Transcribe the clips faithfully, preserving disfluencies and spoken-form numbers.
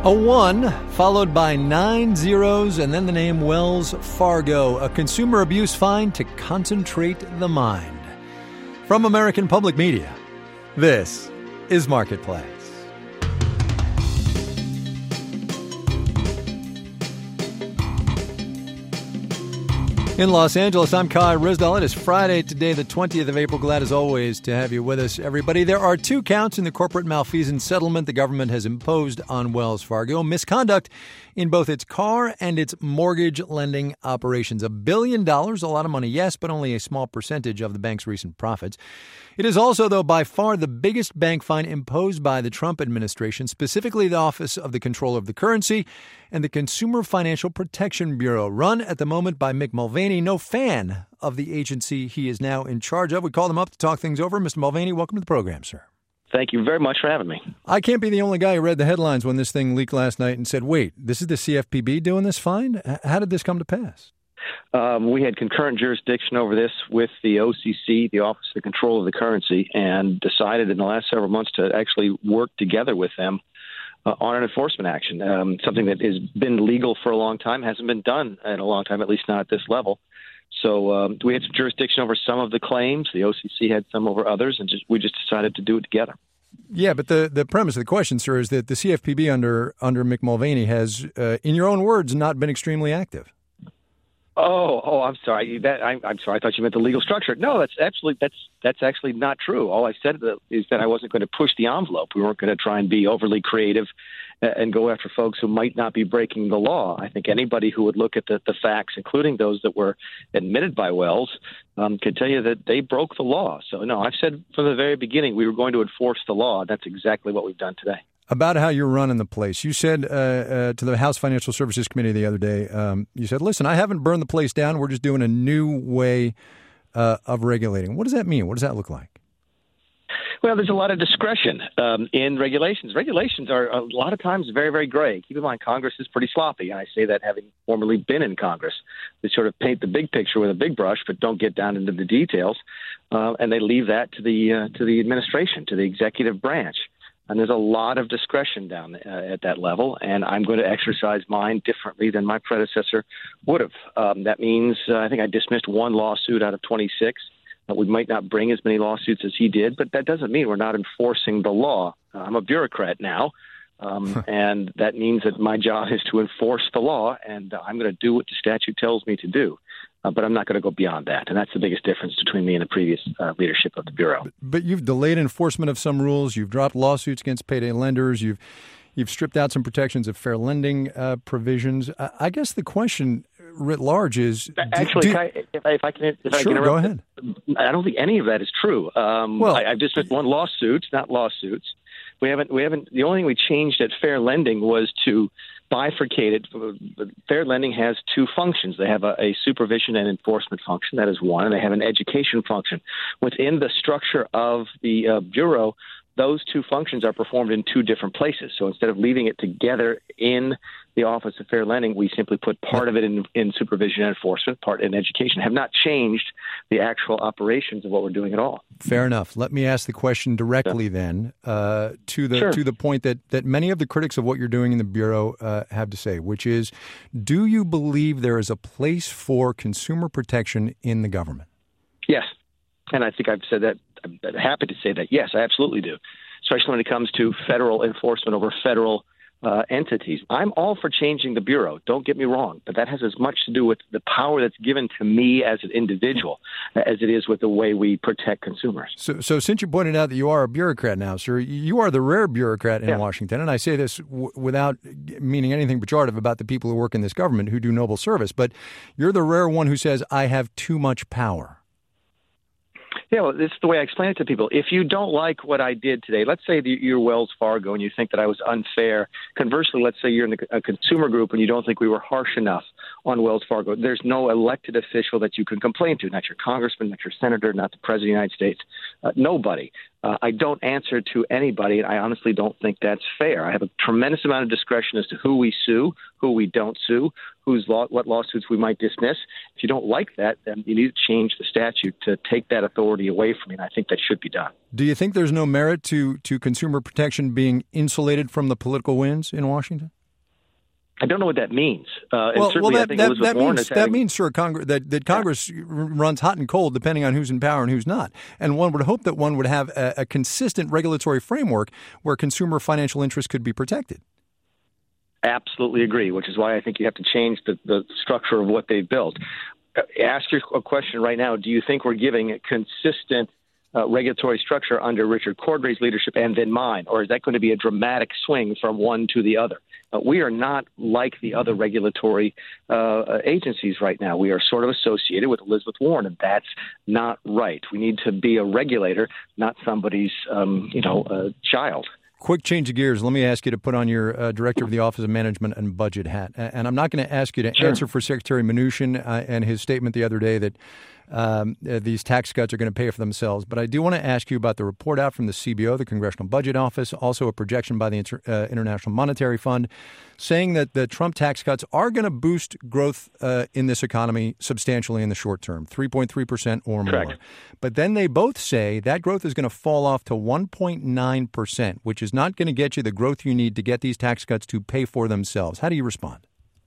A one followed by nine zeros and then the name Wells Fargo, a consumer abuse fine to concentrate the mind. From American Public Media, this is Marketplace. In Los Angeles, I'm Kai Ryssdal. It is Friday today, the twentieth of April. Glad as always to have you with us, everybody. There are two counts in the corporate malfeasance settlement the government has imposed on Wells Fargo. Misconduct in both its car and its mortgage lending operations. A billion dollars, a lot of money, yes, but only a small percentage of the bank's recent profits. It is also, though, by far the biggest bank fine imposed by the Trump administration, specifically the Office of the Comptroller of the Currency and the Consumer Financial Protection Bureau, run at the moment by Mick Mulvaney, no fan of the agency he is now in charge of. We called him up to talk things over. Mister Mulvaney, welcome to the program, sir. Thank you very much for having me. I can't be the only guy who read the headlines when this thing leaked last night and said, wait, this is the C F P B doing this fine? How did this come to pass? Um, we had concurrent jurisdiction over this with the O C C, the Office of the Comptroller of the Currency, and decided in the last several months to actually work together with them uh, on an enforcement action, um, something that has been legal for a long time, hasn't been done in a long time, at least not at this level. So um, we had some jurisdiction over some of the claims. The O C C had some over others, and just, we just decided to do it together. Yeah, but the, the premise of the question, sir, is that the C F P B under under Mick Mulvaney has, uh, in your own words, not been extremely active. Oh, oh, I'm sorry. That I, I'm sorry. I thought you meant the legal structure. No, that's absolutely that's that's actually not true. All I said is that I wasn't going to push the envelope. We weren't going to try and be overly creative and go after folks who might not be breaking the law. I think anybody who would look at the, the facts, including those that were admitted by Wells, um, could tell you that they broke the law. So, no, I've said from the very beginning we were going to enforce the law. That's exactly what we've done today. About how you're running the place. You said uh, uh, to the House Financial Services Committee the other day, um, you said, listen, I haven't burned the place down. We're just doing a new way uh, of regulating. What does that mean? What does that look like? Well, there's a lot of discretion um, in regulations. Regulations are a lot of times very, very gray. Keep in mind, Congress is pretty sloppy. And I say that having formerly been in Congress. They sort of paint the big picture with a big brush, but don't get down into the details. Uh, and they leave that to the uh, to the administration, to the executive branch. And there's a lot of discretion down uh, at that level, and I'm going to exercise mine differently than my predecessor would have. Um, that means uh, I think I dismissed one lawsuit out of twenty-six. Uh, we might not bring as many lawsuits as he did, but that doesn't mean we're not enforcing the law. Uh, I'm a bureaucrat now, um, and that means that my job is to enforce the law, and uh, I'm going to do what the statute tells me to do. Uh, but I'm not going to go beyond that. And that's the biggest difference between me and the previous uh, leadership of the Bureau. But, but you've delayed enforcement of some rules. You've dropped lawsuits against payday lenders. You've you've stripped out some protections of fair lending uh, provisions. I, I guess the question writ large is... Actually, do, I, if, I, if I can if sure, I can interrupt, go ahead. I don't think any of that is true. Um, well, I, I've dismissed one lawsuit, not lawsuits. We haven't. We haven't. The only thing we changed at fair lending was to bifurcate it. Fair lending has two functions. They have a, a supervision and enforcement function. That is one, and they have an education function. Within the structure of the uh, Bureau, those two functions are performed in two different places. So instead of leaving it together in the Office of Fair Lending, we simply put part of it in, in supervision and enforcement, part in education. Have not changed the actual operations of what we're doing at all. Fair enough. Let me ask the question directly yeah. then uh, to the sure. to the point that, that many of the critics of what you're doing in the Bureau uh, have to say, which is, do you believe there is a place for consumer protection in the government? Yes. And I think I've said that. I'm happy to say that. Yes, I absolutely do, especially when it comes to federal enforcement over federal uh, entities. I'm all for changing the Bureau. Don't get me wrong, but that has as much to do with the power that's given to me as an individual as it is with the way we protect consumers. So, so since you pointed out that you are a bureaucrat now, sir, you are the rare bureaucrat in yeah. Washington, and I say this w- without meaning anything pejorative about the people who work in this government who do noble service, but you're the rare one who says, I have too much power. Yeah, well, this is the way I explain it to people. If you don't like what I did today, let's say that you're Wells Fargo and you think that I was unfair. Conversely, let's say you're in a consumer group and you don't think we were harsh enough on Wells Fargo. There's no elected official that you can complain to, not your congressman, not your senator, not the president of the United States, uh, nobody. Uh, I don't answer to anybody, and I honestly don't think that's fair. I have a tremendous amount of discretion as to who we sue, who we don't sue, whose law, what lawsuits we might dismiss. If you don't like that, then you need to change the statute to take that authority away from me, and I think that should be done. Do you think there's no merit to, to consumer protection being insulated from the political winds in Washington? I don't know what that means. Uh, well, and certainly well, that, I think that, Elizabeth that Warren means, is having... that means, sir, Congress, that, that Congress yeah. runs hot and cold depending on who's in power and who's not. And one would hope that one would have a, a consistent regulatory framework where consumer financial interests could be protected. Absolutely agree, which is why I think you have to change the, the structure of what they've built. Ask your a question right now. Do you think we're giving a consistent uh, regulatory structure under Richard Cordray's leadership and then mine, or is that going to be a dramatic swing from one to the other? Uh, we are not like the other regulatory uh, agencies right now. We are sort of associated with Elizabeth Warren, and that's not right. We need to be a regulator, not somebody's, um, you know, uh, child. Quick change of gears. Let me ask you to put on your uh, Director of the Office of Management and Budget hat. And I'm not going to ask you to sure. answer for Secretary Mnuchin uh, and his statement the other day that um, uh, these tax cuts are going to pay for themselves. But I do want to ask you about the report out from the C B O, the Congressional Budget Office, also a projection by the Inter- uh, International Monetary Fund, saying that the Trump tax cuts are going to boost growth uh, in this economy substantially in the short term, three point three percent or Correct. more. But then they both say that growth is going to fall off to one point nine percent, which is not going to get you the growth you need to get these tax cuts to pay for themselves. How do you respond?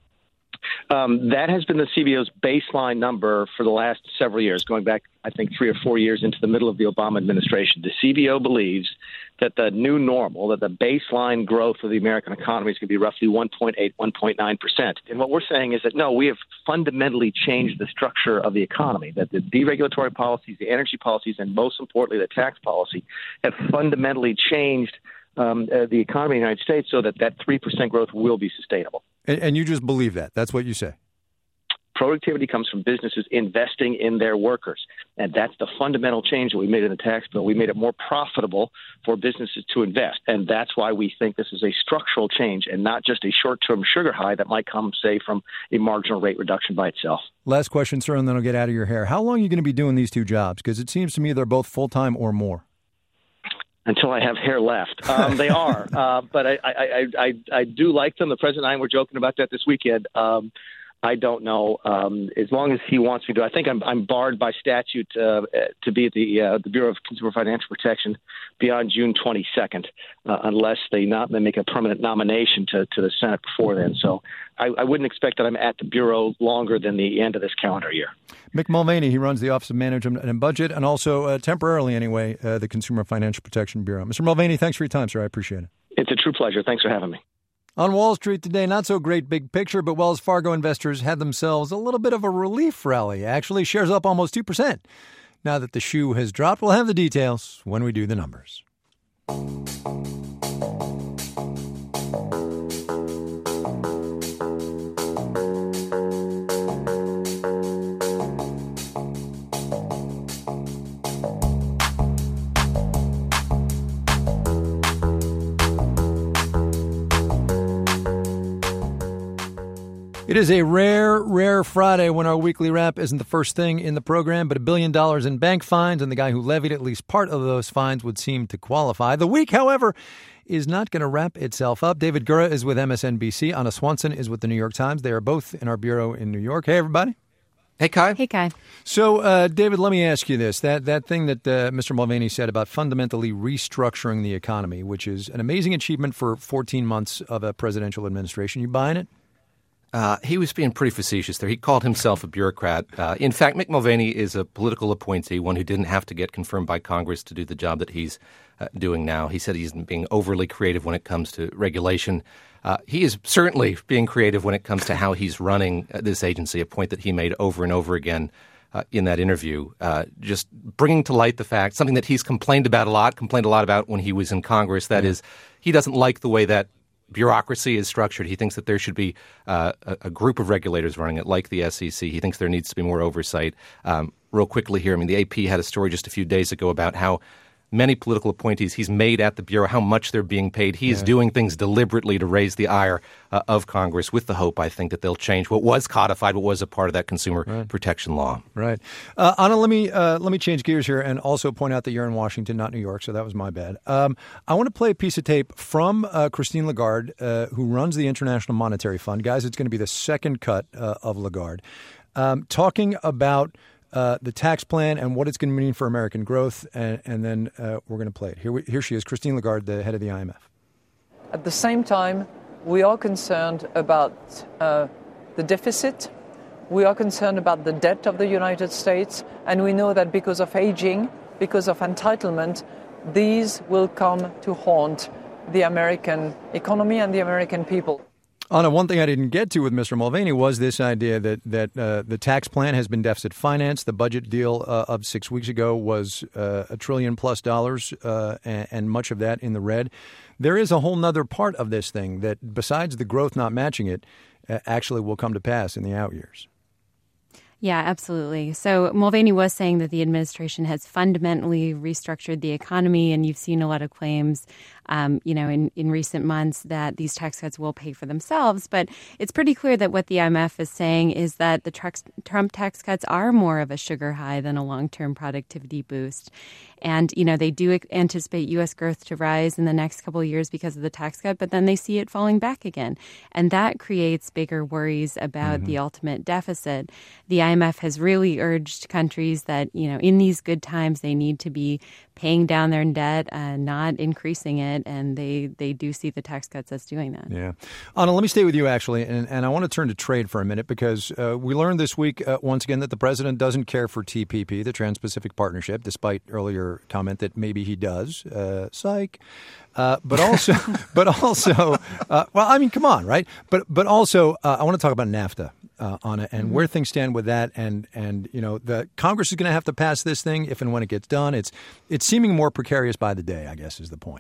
Um, that has been the C B O's baseline number for the last several years, going back, I think, three or four years into the middle of the Obama administration. The C B O believes that the new normal, that the baseline growth of the American economy is going to be roughly one point eight, one point nine percent. And what we're saying is that, no, we have fundamentally changed the structure of the economy, that the deregulatory policies, the energy policies, and most importantly, the tax policy have fundamentally changed um, uh, the economy in the United States so that that three percent growth will be sustainable. And, and you just believe that? That's what you say? Productivity comes from businesses investing in their workers. And that's the fundamental change that we made in the tax bill. We made it more profitable for businesses to invest. And that's why we think this is a structural change and not just a short-term sugar high that might come, say, from a marginal rate reduction by itself. Last question, sir, and then I'll get out of your hair. How long are you going to be doing these two jobs? Because it seems to me they're both full-time or more. Until I have hair left. Um, they are. Uh, but I, I, I, I do like them. The president and I were joking about that this weekend. Um, I don't know. Um, as long as he wants me to. I think I'm, I'm barred by statute uh, to be at the, uh, the Bureau of Consumer Financial Protection beyond June twenty-second, uh, unless they not they make a permanent nomination to, to the Senate before then. So I, I wouldn't expect that I'm at the Bureau longer than the end of this calendar year. Mick Mulvaney, he runs the Office of Management and Budget, and also uh, temporarily anyway, uh, the Consumer Financial Protection Bureau. Mister Mulvaney, thanks for your time, sir. I appreciate it. It's a true pleasure. Thanks for having me. On Wall Street today, not so great big picture, but Wells Fargo investors had themselves a little bit of a relief rally. Actually, shares up almost two percent. Now that the shoe has dropped, we'll have the details when we do the numbers. It is a rare, rare Friday when our weekly wrap isn't the first thing in the program, but a billion dollars in bank fines, and the guy who levied at least part of those fines would seem to qualify. The week, however, is not going to wrap itself up. David Gura is with M S N B C. Anna Swanson is with the New York Times. They are both in our bureau in New York. Hey, everybody. Hey, Kai. Hey, Kai. So, uh, David, let me ask you this. That that thing that uh, Mister Mulvaney said about fundamentally restructuring the economy, which is an amazing achievement for fourteen months of a presidential administration. You buying it? Uh, he was being pretty facetious there. He called himself a bureaucrat. Uh, in fact, Mick Mulvaney is a political appointee, one who didn't have to get confirmed by Congress to do the job that he's uh, doing now. He said he's being overly creative when it comes to regulation. Uh, he is certainly being creative when it comes to how he's running uh, this agency, a point that he made over and over again uh, in that interview, uh, just bringing to light the fact, something that he's complained about a lot, complained a lot about when he was in Congress, that is, he doesn't like the way that bureaucracy is structured. He thinks that there should be uh, a, a group of regulators running it, like the S E C. He thinks there needs to be more oversight. Um, real quickly here, I mean, the A P had a story just a few days ago about how many political appointees he's made at the Bureau, how much they're being paid. He is yeah. doing things deliberately to raise the ire uh, of Congress with the hope, I think, that they'll change what was codified, what was a part of that consumer right. protection law. Right. Uh, Anna, let me uh, let me change gears here and also point out that you're in Washington, not New York, so that was my bad. Um, I want to play a piece of tape from uh, Christine Lagarde, uh, who runs the International Monetary Fund. Guys, it's going to be the second cut uh, of Lagarde, um, talking about Uh, the tax plan and what it's going to mean for American growth, and, and then uh, we're going to play it. Here, we, here she is, Christine Lagarde, the head of the I M F. At the same time, we are concerned about uh, the deficit. We are concerned about the debt of the United States, and we know that because of aging, because of entitlement, these will come to haunt the American economy and the American people. Anna, one thing I didn't get to with Mister Mulvaney was this idea that that uh, the tax plan has been deficit financed. The budget deal uh, of six weeks ago was uh, a trillion plus dollars, uh, and, and much of that in the red. There is a whole nother part of this thing that, besides the growth not matching it, uh, actually will come to pass in the out years. Yeah, absolutely. So Mulvaney was saying that the administration has fundamentally restructured the economy, and you've seen a lot of claims, um, you know, in, in recent months that these tax cuts will pay for themselves. But it's pretty clear that what the I M F is saying is that the Trump tax cuts are more of a sugar high than a long-term productivity boost. And, you know, they do anticipate U S growth to rise in the next couple of years because of the tax cut, but then they see it falling back again. And that creates bigger worries about mm-hmm. the ultimate deficit. The I M F has really urged countries that, you know, in these good times, they need to be paying down their debt and not increasing it. And they, they do see the tax cuts as doing that. Yeah. Anna, let me stay with you, actually. And, and I want to turn to trade for a minute, because uh, we learned this week, uh, once again, that the president doesn't care for T P P, the Trans-Pacific Partnership, despite earlier comment that maybe he does. Uh, psych. Uh, but also, but also, uh, well, I mean, come on, right? But but also, uh, I want to talk about NAFTA, uh, Anna, and mm-hmm. where things stand with that. And and you know, the Congress is going to have to pass this thing if and when it gets done. It's it's seeming more precarious by the day, I guess, is the point.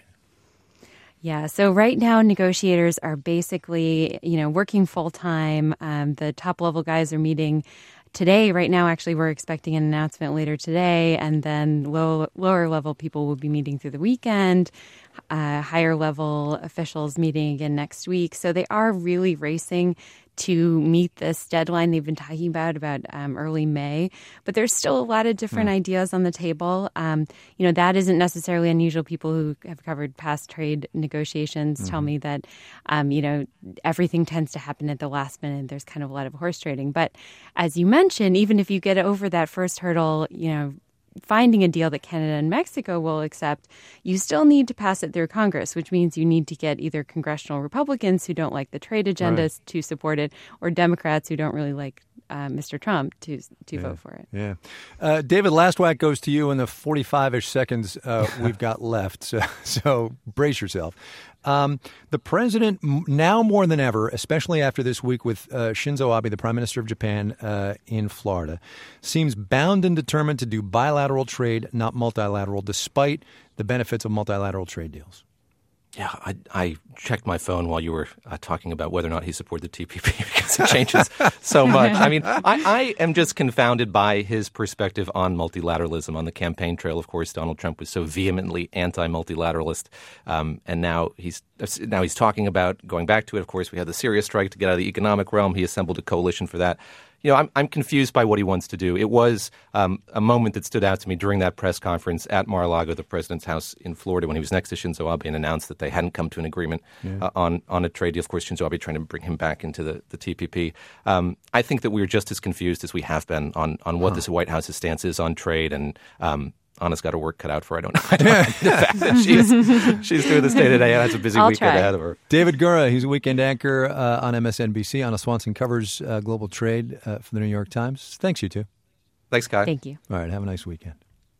Yeah. So right now, negotiators are basically, you know, working full time. Um, the top level guys are meeting today. Right now, actually, we're expecting an announcement later today, and then low, lower level people will be meeting through the weekend. Uh, higher level officials meeting again next week. So they are really racing to meet this deadline they've been talking about, about um, early May. But there's still a lot of different mm. ideas on the table. Um, you know, that isn't necessarily unusual. People who have covered past trade negotiations mm-hmm. tell me that, um, you know, everything tends to happen at the last minute. There's kind of a lot of horse trading. But as you mentioned, even if you get over that first hurdle, you know, finding a deal that Canada and Mexico will accept, you still need to pass it through Congress, which means you need to get either congressional Republicans who don't like the trade agendas right. to support it, or Democrats who don't really like uh, Mister Trump to to yeah. vote for it. Yeah, uh, David, last whack goes to you in the forty-five-ish seconds uh, we've got left. So, so brace yourself. Um, the president, now more than ever, especially after this week with uh, Shinzo Abe, the prime minister of Japan, uh, in Florida, seems bound and determined to do bilateral trade, not multilateral, despite the benefits of multilateral trade deals. Yeah, I, I checked my phone while you were uh, talking about whether or not he supported the T P P because it changes so much. I mean, I, I am just confounded by his perspective on multilateralism. On the campaign trail, of course, Donald Trump was so vehemently anti-multilateralist, um, and now he's now he's talking about going back to it. Of course, we had the Syria strike to get out of the economic realm. He assembled a coalition for that. You know, I'm, I'm confused by what he wants to do. It was um, a moment that stood out to me during that press conference at Mar-a-Lago, the president's house in Florida, when he was next to Shinzo Abe and announced that they hadn't come to an agreement yeah. uh, on, on a trade deal. Of course, Shinzo Abe trying to bring him back into the, the T P P. Um, I think that we're just as confused as we have been on, on what huh. this White House's stance is on trade, and um, Anna's got her work cut out for her. I don't know. I don't know the fact that she's, she's doing this day today and has a busy I'll weekend try. ahead of her. David Gura, he's a weekend anchor uh, on M S N B C. Anna Swanson covers uh, global trade uh, for the New York Times. Thanks, you two. Thanks, Kai. Thank you. All right, have a nice weekend.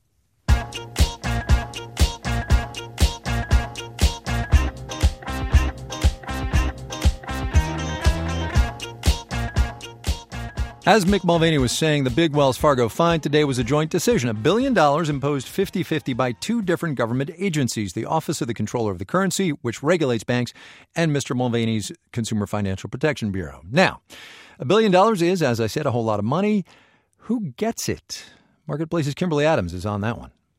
As Mick Mulvaney was saying, the big Wells Fargo fine today was a joint decision. A billion dollars imposed fifty-fifty by two different government agencies, the Office of the Comptroller of the Currency, which regulates banks, and Mister Mulvaney's Consumer Financial Protection Bureau. Now, a billion dollars is, as I said, a whole lot of money. Who gets it? Marketplace's Kimberly Adams is on that one.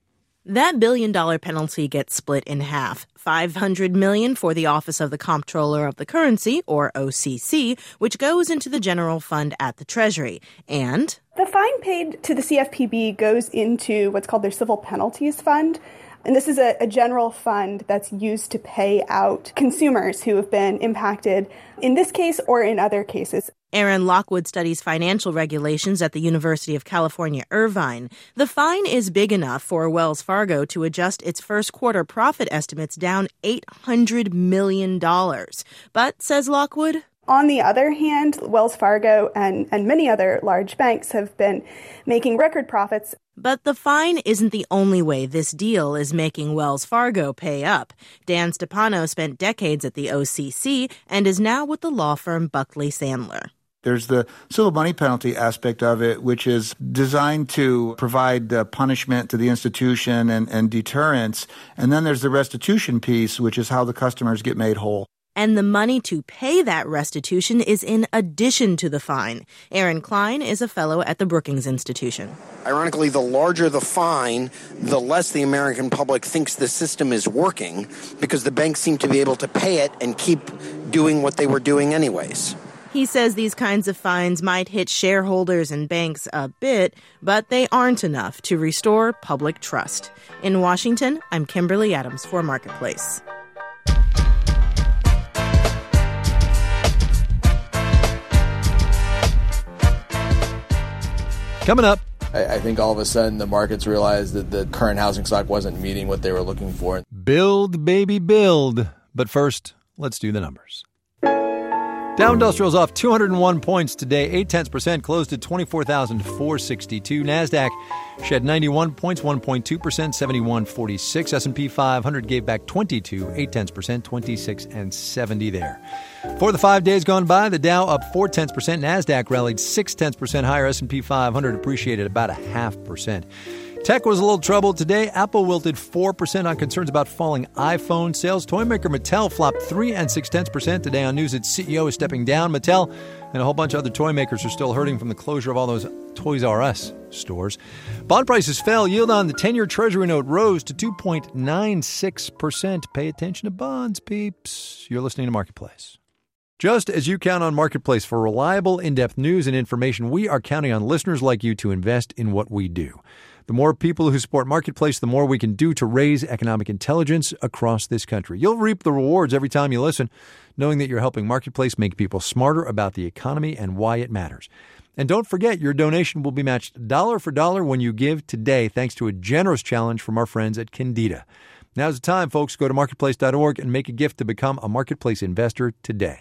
That billion-dollar penalty gets split in half. five hundred million dollars for the Office of the Comptroller of the Currency, or O C C, which goes into the general fund at the Treasury. And the fine paid to the C F P B goes into what's called their Civil Penalties Fund. And this is a, a general fund that's used to pay out consumers who have been impacted in this case or in other cases. Aaron Lockwood studies financial regulations at the University of California, Irvine. The fine is big enough for Wells Fargo to adjust its first quarter profit estimates down eight hundred million dollars. But, says Lockwood, on the other hand, Wells Fargo and, and many other large banks have been making record profits. But the fine isn't the only way this deal is making Wells Fargo pay up. Dan Stepano spent decades at the O C C and is now with the law firm Buckley Sandler. There's the civil money penalty aspect of it, which is designed to provide uh, punishment to the institution and, and deterrence. And then there's the restitution piece, which is how the customers get made whole. And the money to pay that restitution is in addition to the fine. Aaron Klein is a fellow at the Brookings Institution. Ironically, the larger the fine, the less the American public thinks the system is working, because the banks seem to be able to pay it and keep doing what they were doing anyways. He says these kinds of fines might hit shareholders and banks a bit, but they aren't enough to restore public trust. In Washington, I'm Kimberly Adams for Marketplace. Coming up. I think all of a sudden the markets realized that the current housing stock wasn't meeting what they were looking for. Build, baby, build. But first, let's do the numbers. Dow Industrial's off two hundred one points today, eight tenths percent, closed at twenty-four thousand four hundred sixty-two. NASDAQ shed ninety-one points, one point two percent, seventy-one forty-six. S and P five hundred gave back twenty-two, eight tenths percent, twenty-six and seventy there. For the five days gone by, the Dow up four tenths percent, NASDAQ rallied six tenths percent higher, S and P five hundred appreciated about a half percent. Tech was a little troubled today. Apple wilted four percent on concerns about falling iPhone sales. Toymaker Mattel flopped three and six tenths percent today on news its C E O is stepping down. Mattel and a whole bunch of other toy makers are still hurting from the closure of all those Toys R Us stores. Bond prices fell. Yield on the ten-year Treasury note rose to two point nine six percent. Pay attention to bonds, peeps. You're listening to Marketplace. Just as you count on Marketplace for reliable, in-depth news and information, we are counting on listeners like you to invest in what we do. The more people who support Marketplace, the more we can do to raise economic intelligence across this country. You'll reap the rewards every time you listen, knowing that you're helping Marketplace make people smarter about the economy and why it matters. And don't forget, your donation will be matched dollar for dollar when you give today, thanks to a generous challenge from our friends at Candida. Now's the time, folks. Go to marketplace dot org and make a gift to become a Marketplace investor today.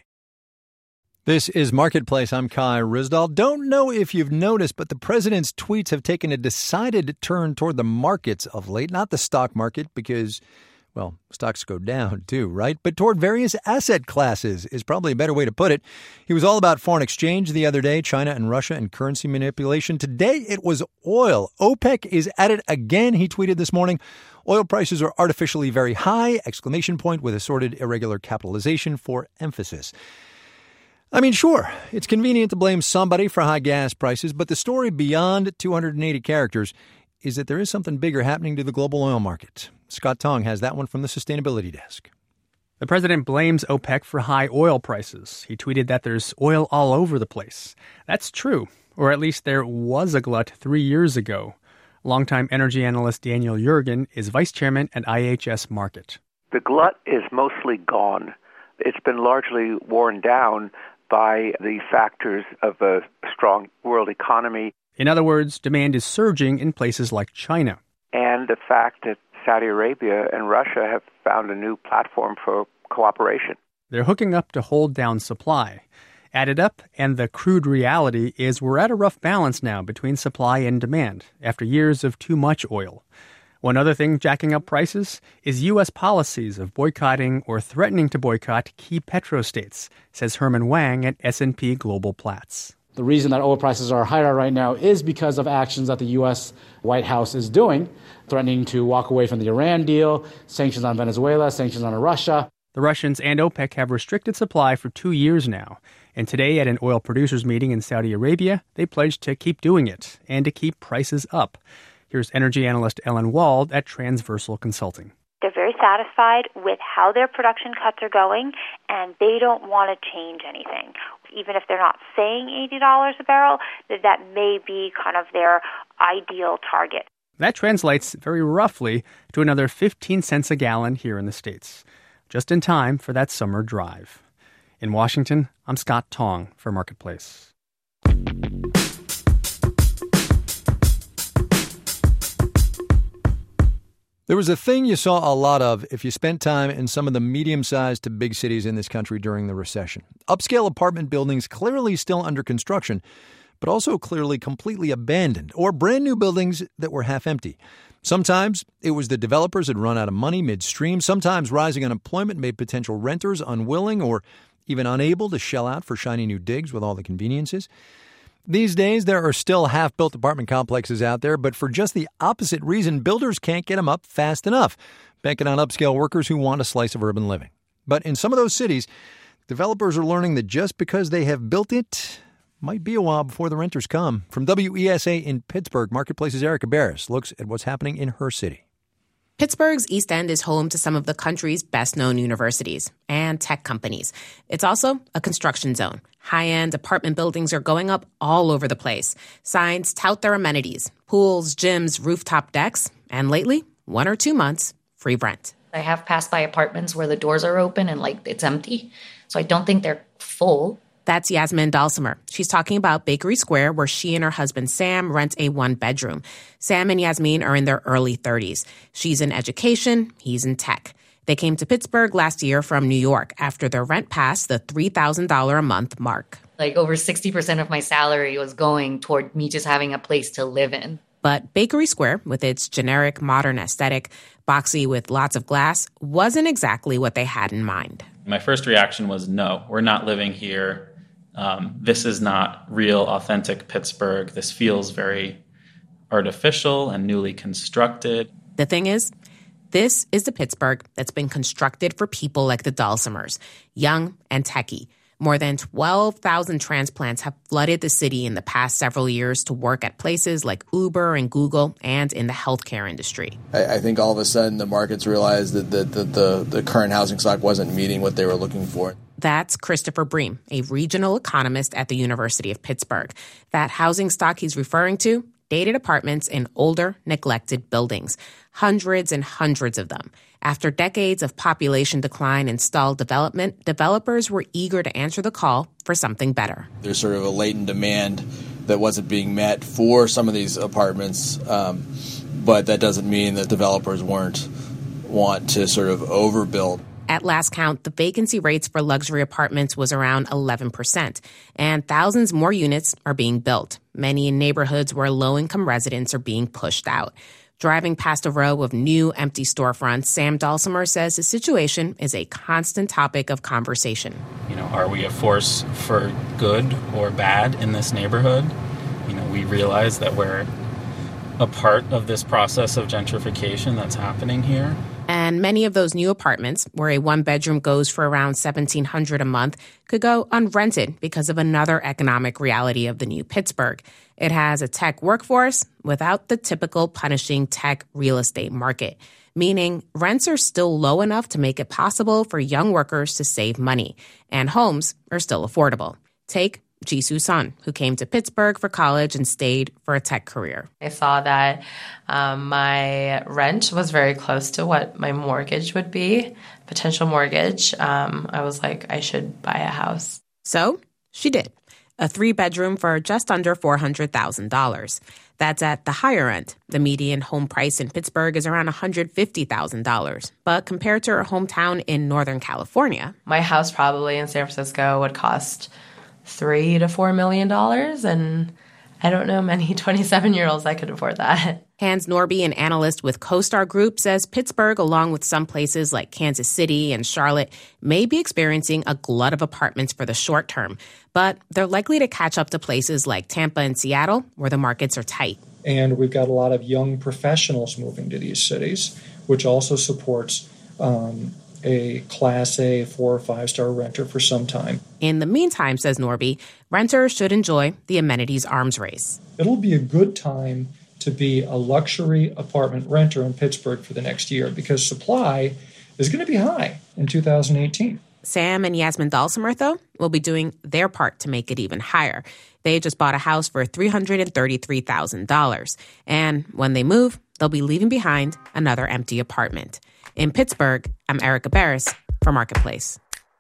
This is Marketplace. I'm Kai Ryssdal. Don't know if you've noticed, but the president's tweets have taken a decided turn toward the markets of late. Not the stock market, because, well, stocks go down too, right? But toward various asset classes is probably a better way to put it. He was all about foreign exchange the other day, China and Russia and currency manipulation. Today it was oil. OPEC is at it again, he tweeted this morning. Oil prices are artificially very high, exclamation point, with assorted irregular capitalization for emphasis. I mean, sure, it's convenient to blame somebody for high gas prices, but the story beyond two hundred eighty characters is that there is something bigger happening to the global oil market. Scott Tong has that one from the Sustainability Desk. The president blames OPEC for high oil prices. He tweeted that there's oil all over the place. That's true, or at least there was a glut three years ago. Longtime energy analyst Daniel Yergin is vice chairman at I H S Markit. The glut is mostly gone. It's been largely worn down by the factors of a strong world economy. In other words, demand is surging in places like China. And the fact that Saudi Arabia and Russia have found a new platform for cooperation. They're hooking up to hold down supply. Added up, and the crude reality is we're at a rough balance now between supply and demand after years of too much oil. One other thing jacking up prices is U S policies of boycotting or threatening to boycott key petrostates, says Herman Wang at S and P Global Platts. The reason that oil prices are higher right now is because of actions that the U S White House is doing, threatening to walk away from the Iran deal, sanctions on Venezuela, sanctions on Russia. The Russians and OPEC have restricted supply for two years now. And today at an oil producers meeting in Saudi Arabia, they pledged to keep doing it and to keep prices up. Here's energy analyst Ellen Wald at Transversal Consulting. They're very satisfied with how their production cuts are going, and they don't want to change anything. Even if they're not saying eighty dollars a barrel, that that may be kind of their ideal target. That translates very roughly to another fifteen cents a gallon here in the States, just in time for that summer drive. In Washington, I'm Scott Tong for Marketplace. There was a thing you saw a lot of if you spent time in some of the medium-sized to big cities in this country during the recession. Upscale apartment buildings clearly still under construction, but also clearly completely abandoned, or brand new buildings that were half empty. Sometimes it was the developers had run out of money midstream. Sometimes rising unemployment made potential renters unwilling or even unable to shell out for shiny new digs with all the conveniences. These days, there are still half-built apartment complexes out there, but for just the opposite reason, builders can't get them up fast enough, banking on upscale workers who want a slice of urban living. But in some of those cities, developers are learning that just because they have built it, might be a while before the renters come. From W E S A in Pittsburgh, Marketplace's Erica Barris looks at what's happening in her city. Pittsburgh's East End is home to some of the country's best-known universities and tech companies. It's also a construction zone. High-end apartment buildings are going up all over the place. Signs tout their amenities, pools, gyms, rooftop decks, and lately, one or two months, free rent. I have passed by apartments where the doors are open and, like, it's empty, so I don't think they're full. That's Yasmin Dulcimer. She's talking about Bakery Square, where she and her husband Sam rent a one-bedroom. Sam and Yasmin are in their early thirties. She's in education, he's in tech. They came to Pittsburgh last year from New York after their rent passed the three thousand dollars a month mark. Like over sixty percent of my salary was going toward me just having a place to live in. But Bakery Square, with its generic modern aesthetic, boxy with lots of glass, wasn't exactly what they had in mind. My first reaction was, no, we're not living here. Um, this is not real, authentic Pittsburgh. This feels very artificial and newly constructed. The thing is, this is the Pittsburgh that's been constructed for people like the Dulcimers, young and techie. More than twelve thousand transplants have flooded the city in the past several years to work at places like Uber and Google and in the healthcare industry. I, I think all of a sudden the markets realized that the, the, the, the current housing stock wasn't meeting what they were looking for. That's Christopher Bream, a regional economist at the University of Pittsburgh. That housing stock he's referring to, dated apartments in older, neglected buildings, hundreds and hundreds of them. After decades of population decline and stalled development, developers were eager to answer the call for something better. There's sort of a latent demand that wasn't being met for some of these apartments, um, but that doesn't mean that developers weren't want to sort of overbuild. At last count, the vacancy rates for luxury apartments was around eleven percent, and thousands more units are being built, many in neighborhoods where low-income residents are being pushed out. Driving past a row of new empty storefronts, Sam Dulcimer says the situation is a constant topic of conversation. You know, are we a force for good or bad in this neighborhood? You know, we realize that we're a part of this process of gentrification that's happening here. And many of those new apartments, where a one-bedroom goes for around seventeen hundred dollars a month, could go unrented because of another economic reality of the new Pittsburgh. It has a tech workforce without the typical punishing tech real estate market, meaning rents are still low enough to make it possible for young workers to save money, and homes are still affordable. Take Jisoo Sun, who came to Pittsburgh for college and stayed for a tech career. I saw that um, my rent was very close to what my mortgage would be, potential mortgage. Um, I was like, I should buy a house. So she did. A three-bedroom for just under four hundred thousand dollars. That's at the higher end. The median home price in Pittsburgh is around one hundred fifty thousand dollars. But compared to her hometown in Northern California, my house probably in San Francisco would cost three to four million dollars, and I don't know many twenty-seven-year-olds that could afford that. Hans Norby, an analyst with CoStar Group, says Pittsburgh, along with some places like Kansas City and Charlotte, may be experiencing a glut of apartments for the short term, but they're likely to catch up to places like Tampa and Seattle, where the markets are tight. And we've got a lot of young professionals moving to these cities, which also supports um, a Class A four or five-star renter for some time. In the meantime, says Norby, renters should enjoy the amenities arms race. It'll be a good time to be a luxury apartment renter in Pittsburgh for the next year because supply is going to be high in two thousand eighteen. Sam and Yasmin Dalsimer, though, will be doing their part to make it even higher. They just bought a house for three hundred thirty-three thousand dollars. And when they move, they'll be leaving behind another empty apartment. In Pittsburgh, I'm Erica Barris for Marketplace.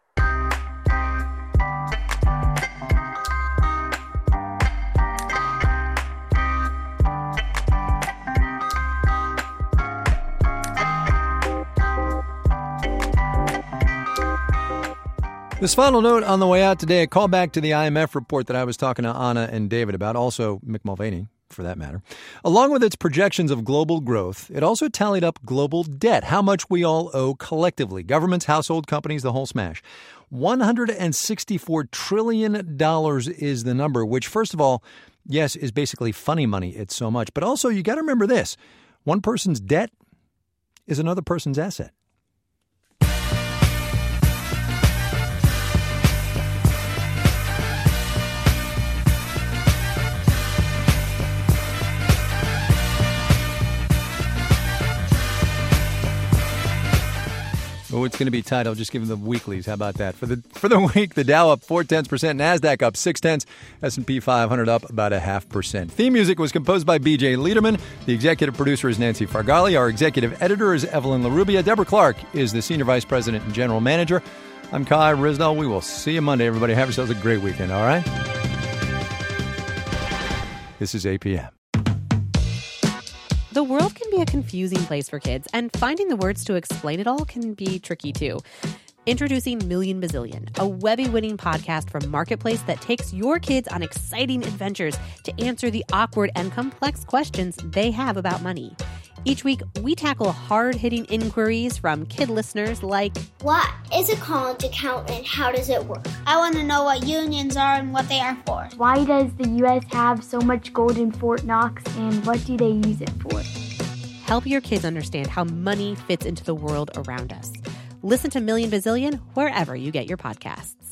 This final note on the way out today, a call back to the I M F report that I was talking to Anna and David about, also Mick Mulvaney, for that matter. Along with its projections of global growth, it also tallied up global debt, how much we all owe collectively. Governments, household companies, the whole smash. one hundred sixty-four trillion dollars is the number, which, first of all, yes, is basically funny money. It's so much. But also, you got to remember this. One person's debt is another person's asset. Oh, it's going to be tight. I'll just give them the weeklies. How about that? For the for the week, the Dow up four tenths percent, NASDAQ up six tenths, S and P five hundred up about a half percent. Theme music was composed by B J Liederman. The executive producer is Nancy Fargali. Our executive editor is Evelyn LaRubia. Deborah Clark is the senior vice president and general manager. I'm Kai Risdall. We will see you Monday, everybody. Have yourselves a great weekend, all right? This is A P M. The world can be a confusing place for kids, and finding the words to explain it all can be tricky, too. Introducing Million Bazillion, a Webby-winning podcast from Marketplace that takes your kids on exciting adventures to answer the awkward and complex questions they have about money. Each week, we tackle hard-hitting inquiries from kid listeners like, what is a college account and how does it work? I want to know what unions are and what they are for. Why does the U S have so much gold in Fort Knox and what do they use it for? Help your kids understand how money fits into the world around us. Listen to Million Bazillion wherever you get your podcasts.